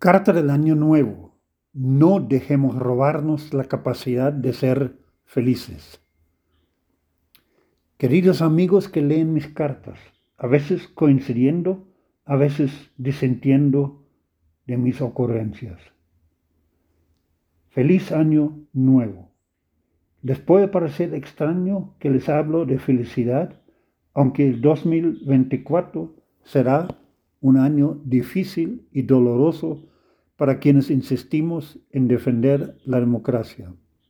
Carta del Año Nuevo. No dejemos robarnos la capacidad de ser felices. Queridos amigos que leen mis cartas, a veces coincidiendo, a veces disintiendo de mis ocurrencias. Feliz Año Nuevo. Les puede parecer extraño que les hablo de felicidad, aunque el 2024 será un año difícil y doloroso para quienes insistimos en defender la democracia.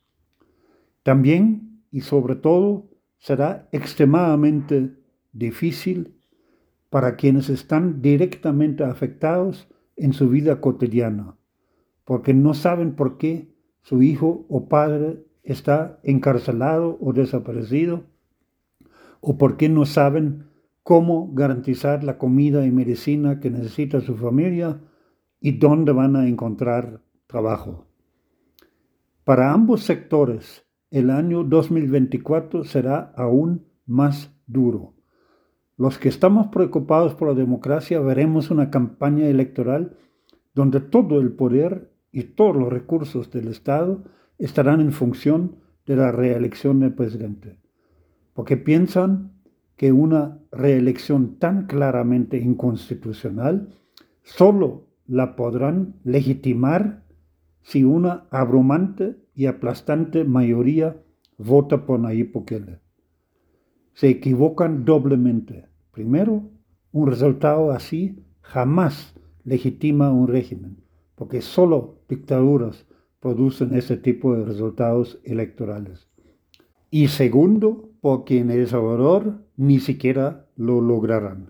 También y sobre todo será extremadamente difícil para quienes están directamente afectados en su vida cotidiana, porque no saben por qué su hijo o padre está encarcelado o desaparecido, o por qué no saben cómo garantizar la comida y medicina que necesita su familia y dónde van a encontrar trabajo. Para ambos sectores, el año 2024 será aún más duro. Los que estamos preocupados por la democracia veremos una campaña electoral donde todo el poder y todos los recursos del Estado estarán en función de la reelección del presidente, porque piensan que una reelección tan claramente inconstitucional solo la podrán legitimar si una abrumante y aplastante mayoría vota por Nayib Bukele. Se equivocan doblemente. Primero, un resultado así jamás legitima un régimen, porque solo dictaduras producen ese tipo de resultados electorales. Y segundo, porque en El Salvador ni siquiera lo lograrán.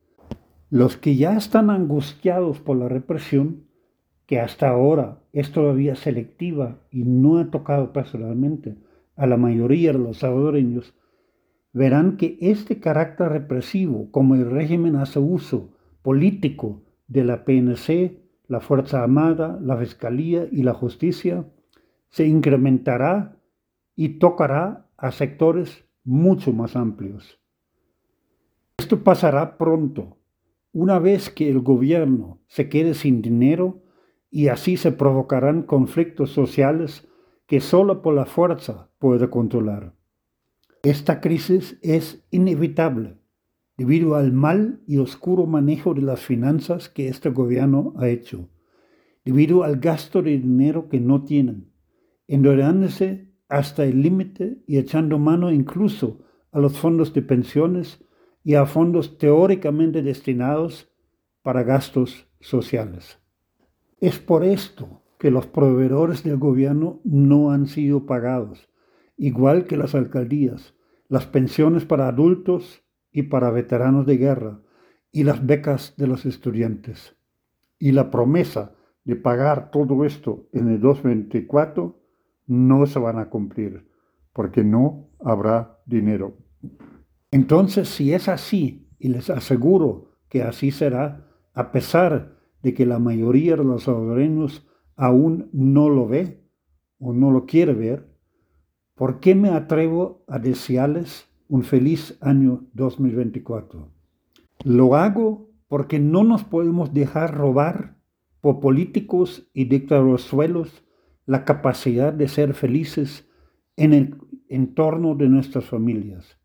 Los que ya están angustiados por la represión, que hasta ahora es todavía selectiva y no ha tocado personalmente a la mayoría de los salvadoreños, verán que este carácter represivo, como el régimen hace uso político de la PNC, la Fuerza Armada, la Fiscalía y la Justicia, se incrementará y tocará a sectores mucho más amplios. Esto pasará pronto, una vez que el gobierno se quede sin dinero, y así se provocarán conflictos sociales que solo por la fuerza puede controlar. Esta crisis es inevitable debido al mal y oscuro manejo de las finanzas que este gobierno ha hecho, debido al gasto de dinero que no tienen, endeudándose hasta el límite y echando mano incluso a los fondos de pensiones y a fondos teóricamente destinados para gastos sociales. Es por esto que los proveedores del gobierno no han sido pagados, igual que las alcaldías, las pensiones para adultos y para veteranos de guerra y las becas de los estudiantes. Y la promesa de pagar todo esto en el 2024 no se van a cumplir, porque no habrá dinero. Entonces, si es así, y les aseguro que así será, a pesar de que la mayoría de los salvadoreños aún no lo ve o no lo quiere ver, ¿por qué me atrevo a desearles un feliz año 2024? Lo hago porque no nos podemos dejar robar por políticos y dictadorzuelos la capacidad de ser felices en el entorno de nuestras familias.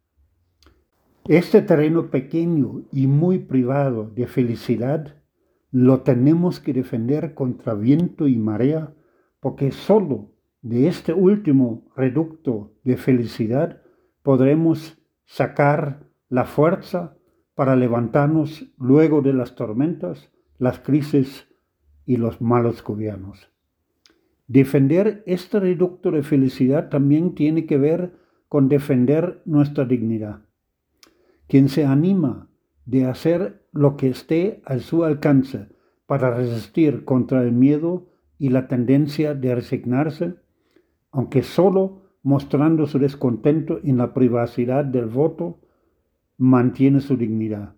Este terreno pequeño y muy privado de felicidad lo tenemos que defender contra viento y marea, porque solo de este último reducto de felicidad podremos sacar la fuerza para levantarnos luego de las tormentas, las crisis y los malos gobiernos. Defender este reducto de felicidad también tiene que ver con defender nuestra dignidad. Quien se anima de hacer lo que esté a su alcance para resistir contra el miedo y la tendencia de resignarse, aunque solo mostrando su descontento en la privacidad del voto, mantiene su dignidad.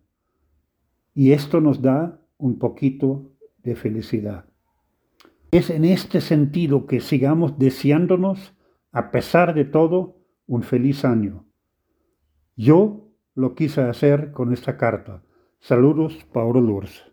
Y esto nos da un poquito de felicidad. Es en este sentido que sigamos deseándonos, a pesar de todo, un feliz año. Yo lo quise hacer con esta carta. Saludos, Paulo Lourdes.